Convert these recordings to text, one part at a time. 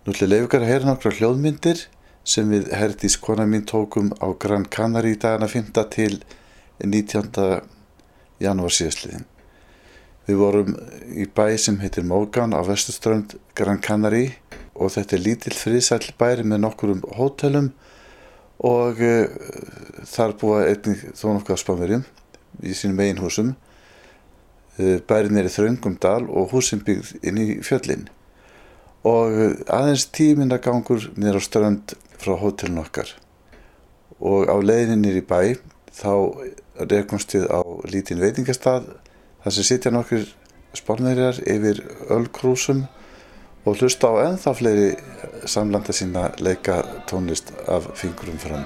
Nú ætla ég leyfa ykkur að heyra nokkrar hljóðmyndir sem við Herdís kona mín tókum á Gran Canaria dagana 5. til 19. janúar síðastliðinn. Við vorum í bæ sem heitir Mógan á vesturströnd Gran Canaria og þetta er lítill friðsæll bær með nokkurum hótelum og þar búa einnig þó nokkuð af Spánverjum í sínum eigin húsum. Bærinn er í þröngum dal og húsin byggð inn í fjöllin. Og aðeins 10 mínútna gangur niður á strönd frá hótelinu okkar. Og á leiðinni niður í bæ þá rekumst við á lítinn veitingastað þar sem sitja nokkrir Spánverjar yfir ölkrúsum og hlusta á ennþá fleiri samlanda sína leika tónlist af fingrum fram.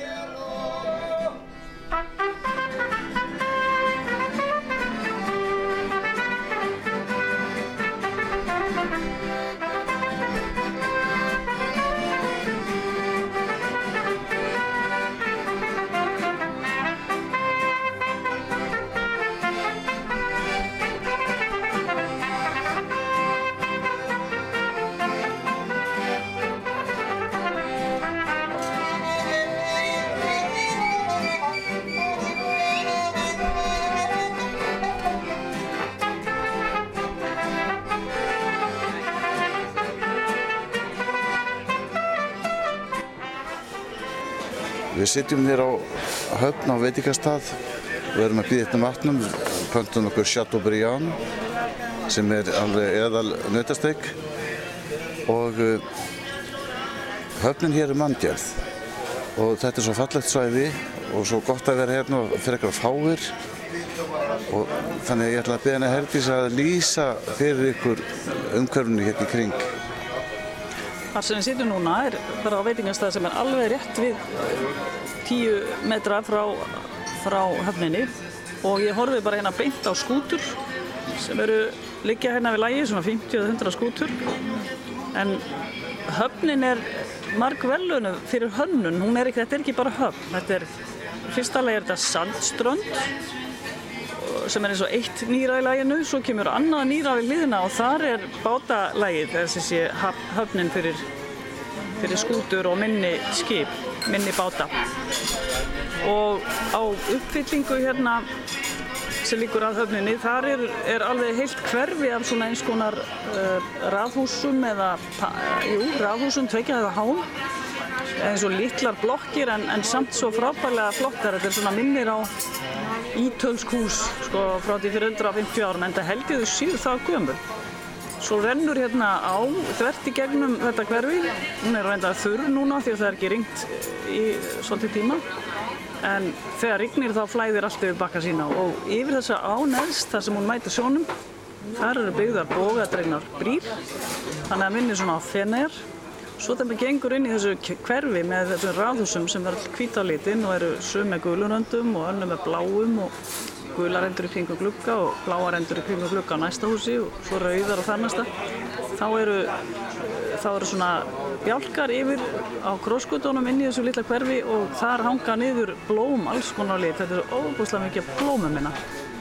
Við sitjum hér á höfn á veitingastað og erum að bíða eftir matnum. Við pöntum okkur Chateaubriand sem er alveg eðal nautasteik og höfnin hér er manngerð og þetta er svo fallegt svæði og svo gott að vera hérna og frekar fáir og þannig að ég ætla að biðja hana Herdís að lýsa fyrir ykkur umhverfinu hérna í kring. Þar sem við sitjum núna er bara á veitingastað sem er alveg rétt við 10 metra frá höfninni og ég horfi bara hérna beint á skútur sem liggja hérna við lagið, svona 50-100 skútur. En höfnin er margverðlaunuð fyrir hönnun, þetta er ekki bara höfn. Þetta er, fyrsta lagi er þetta sandströnd sem er eins og eitt nýra í laginu, svo kemur annað nýra við hliðina og þar er bátalagið, þessi höfnin fyrir skútur og minni skip, minni báta. Og á uppfyllingu hérna sem liggur að höfninni, þar er alveg heilt hverfi af svona eins konar raðhúsum raðhúsum, tveggja eða hán, eins og litlar blokkir en samt svo frábærlega flottar. Þetta er svona minnir á ítölsk hús frá því fyrir 150 árum, en það held ég þau síður það gömul. Svo rennur hérna á þvert í gegnum þetta hverfi. Hún er reyndar þurr núna því að það er ekki rignt í svolítið tíma. En þegar rignir þá flæðir allt yfir bakka sína og yfir þessa á neðst þar sem hún mætir sjónum, þar eru byggðar bogadregnar brýr, þannig að minnir svona á Feneyjar. Svo þegar maður gengur inn í þessu hverfi með þessum raðhúsum sem er hvíta á litinn og eru sum með guluröndum og önnur með bláum og gular endur í kringum glugga og bláar endur í kringum glugga á næsta húsi og svo rauðar á þar næsta. Þá eru svona bjálkar yfir á krossgötunum inn í þessu litla hverfi og þar hanga niður blóm alls konar á lit. Þetta er óbúslega mikið blómum hérna.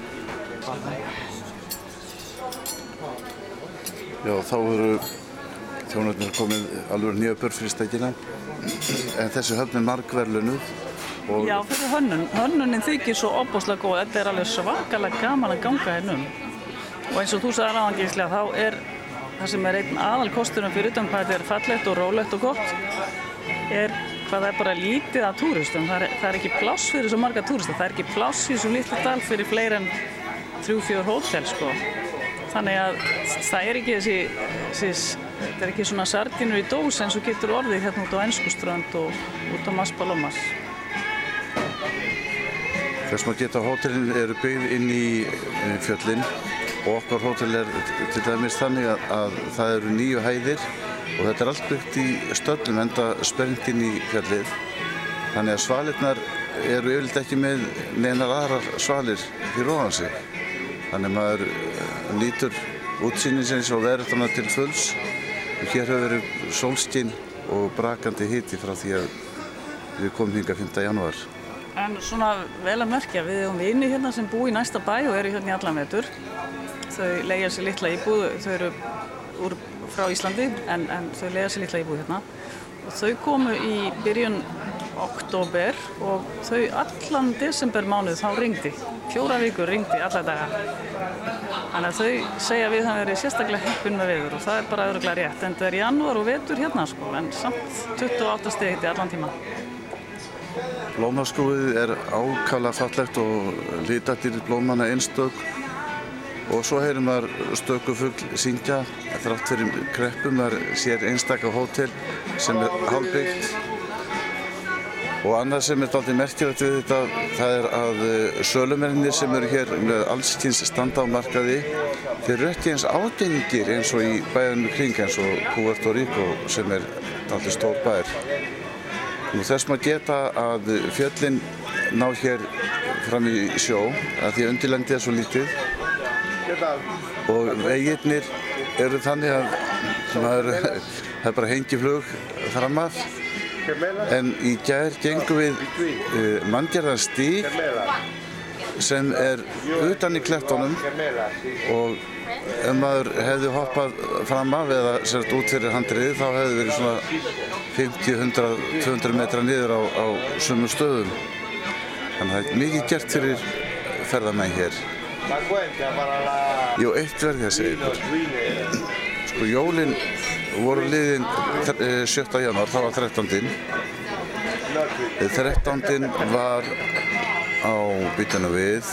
Já, þá eru þjónarnir komið alveg nýjabör fyrir steikina, en þessi höfn er margverðlaunuð. Já, þessi hönnunin þykir svo óbúslega góð, þetta er alveg svakalega gaman að ganga hérna Og eins og þú sagðir áðan Gísli, þá er það sem er einn aðalkosturinn fyrir utan hvað þetta er fallegt og rólegt og gott, er hvað það er bara lítið af túristum. Það er ekki pláss fyrir svo marga túrista, það er ekki pláss í svo litlu dal fyrir fleiri en 3-4 hótel, Þannig að það er ekki þetta er ekki svona sardínur í dós eins og getur orðið hérna út á Enskuströnd og út á Maspalomas. Þess maður geta hótelin eru byggð inn í fjöllin og okkar hótel er til dæmis þannig að það eru 9 hæðir og þetta er allt byggt í stöllum enda sprengt inn í fjallið. Þannig að svalirnar eru yfirleitt ekki með neinar aðrar svalir fyrir ofan sig. Þannig að maður nýtur útsýnisins og veðurfana til fulls og hér hefur verið sólskin og brakandi hiti frá því að við komum hingað 5. janúar. En svona vel að merkja, við höfum vini hérna sem búa í næsta bæ og eru hérna í allan vetur. Þau leigja sér litla íbúð, þau eru úr frá Íslandi en þau leiða sér litla íbúð hérna. Og þau komu í byrjun október og þau allan desembermánuð þá rigndi. 4 vikur rigndi alla daga. Þannig að þau segja við það verið sérstaklega heppin með veður og það er bara örugglega rétt. En það er janúar og vetur hérna sko, en samt 28 stig hiti allan tíma. Blómaskóið er ákaflega fallegt og litadýrð blómanna einstök og svo heyrir maður stöku fugl syngja. Þrátt fyrir kreppu maður sér einstaka hótel sem er hálfbyggt. Og annað sem er dálítið merkilegt við þetta, það er að sölumennir sem eru hér með alls kyns standa á markaði, þeir eru ekki eins ágengir eins og í bæjarnum kring eins og Puerto Rico sem er dálítið stór bær. Nú þess maður geta að fjöllin ná hér fram í sjó, að því að undirlendið er svo lítið og vegirnir eru þannig að það er bara hengiflug fram af. En í gær gengum við manngerðan stíg sem er utan í klettunum og ef maður hefði hoppað fram af eða sért út fyrir handriðið þá hefði verið svona 50, 100, 200 metra niður á sumum stöðum. Þannig að það er mikið gert fyrir ferðamenn hér. Jú, eitt verð ég að segja ykkur. Sko jólin voru liðin 7. janúar, það var 13. 13. var á bytuna við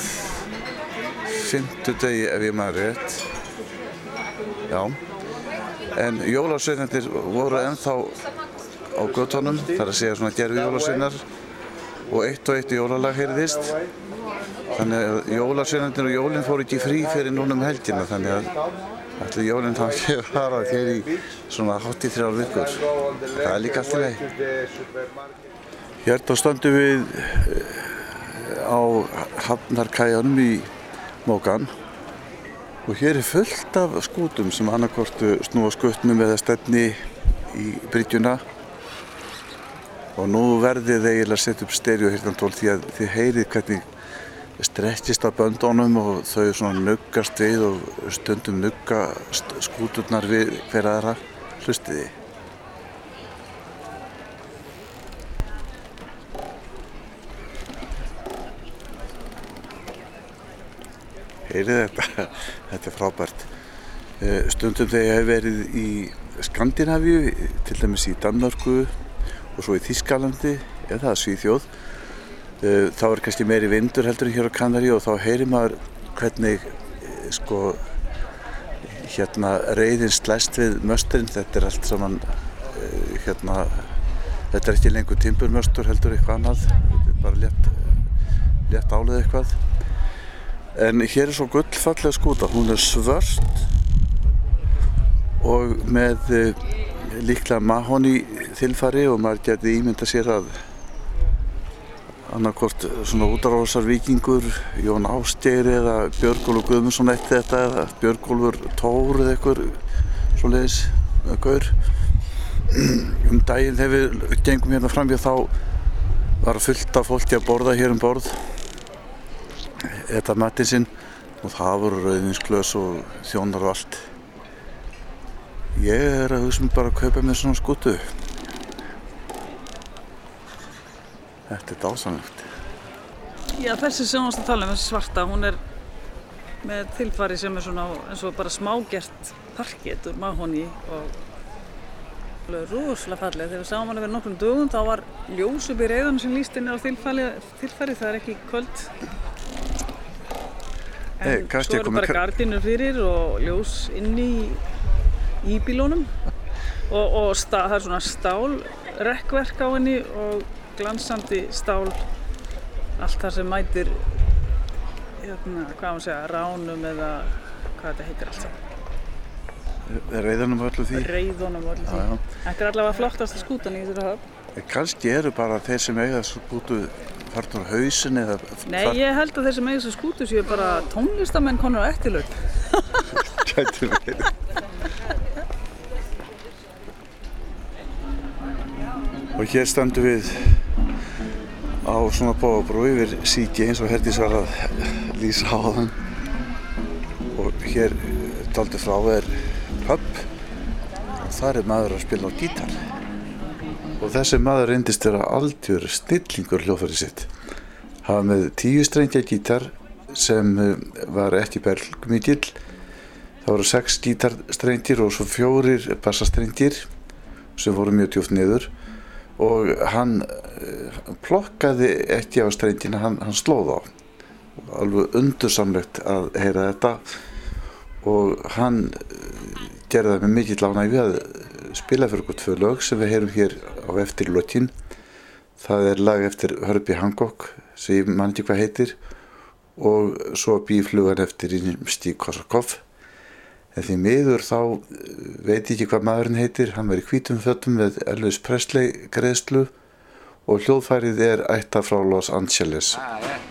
5. degi ef ég maður rétt. Já. En jólasveinarnir voru ennþá á götunum, það er að segja svona gerfi jólasveinar og eitt jólalag heyrðist. Þannig að jólasveinarnir og jólin fóru ekki frí fyrir núna helgina, þannig að ætli jólinn þá ekki að fara hér í svona hátt í 3 vikur. Það er líka allt í lagi. Hérna stöndum við á hafnarkajanum í Mógan og hér er fullt af skútum sem annaðhvort snúa skutnum eða stefni í bryggjuna. Og nú verðið þið eiginlega að setja upp stereóheyrnartól því að þið heyrið hvernig strekkist á böndunum og þau svona nuggast við og stundum nugga skúturnar við hver aðra. Hlustiði. Heyrið þetta? Þetta er frábært. Stundum þegar ég hef verið í Skandinavíu, til dæmis í Danmörku og svo í Þýskalandi eða Svíþjóð, þá er kannski meiri vindur heldur en hér á Kanarí og þá heyrir maður hvernig sko hérna reiðin slæst við möstrin. Þetta er allt saman hérna, þetta er ekki lengur timburmöstur heldur eitthvað annað, þetta er bara létt álið eitthvað. En hér er svo gullfalleg skúta, hún er svört og með líklega mahóní þilfari og maður geti ímyndað sér að annaðhvort svona útráðsarvíkingur, Jón Ásgeir eða Björgólfur Guðmundsson eitt þetta eða Björgólfur Tór eða eitthvað svoleiðis gaur. Daginn þegar við gengum hérna fram þá var fullt af fólki að borða hér borð, eta matinn sinn og það voru rauðvínsglös og þjónar og allt. Ég er að hugsa bara að kaupa mér svona skútu. Þetta er dásamlegt. Já, þessi sem við tala um, þessi svarta, hún er með tilfari sem er svona eins og bara smágert parkett úr mahóní og rosalega falleg. Þegar við sáum hana fyrir nokkrum dögum þá var ljós upp í reiðanum sem lýst inn á tilfari, það er ekki kvöld. En svo eru bara gardínur fyrir og ljós inni í bílunum og það er svona stálrekkverk á henni og glansandi stál, allt það sem mætir hérna, hvað maður segja, ránum eða hvað þetta heitir allt saman. Reiðunum og öllu því? Reiðunum og öllu því. Já. Þetta er allavega flottasta skútan í þessari höfn. Kannski eru bara þeir sem eiga skútu farnir á hausinn eða... Nei, ég held að þeir sem eiga skútu séu bara tónlistamenn konur á eftirlaun. Gæti verið. Og hér stöndum við á svona bógabrú yfir síki eins og Herdís var að lýsa áðan og hér dálítið frá er pub þar maður að spila á gítar. Og þessi maður reyndist vera algjör snillingur hljóðfæri sitt. Hann var með 10 strengja gítar sem var ekki bergmikill. Það voru 6 gítarstrengir og svo 4 bassastrengir sem voru mjög djúpt niður og hann plokkaði ekki á strengina, hann slóð á. Alveg undursamlegt að heyra þetta og hann gerði það með mikill ánægju að spila fyrir okkur 2 lög sem við heyrum hér á eftir lokin. Það lag eftir Herbie Hancock sem ég man ekki hvað heitir og svo Bíflugan eftir Rimsky-Korsakov. En því miður þá veit ég ekki hvað maðurinn heitir. Hann var í hvítum fötum með Elvis Presley greiðslu og hljóðfærið ættað frá Los Angeles.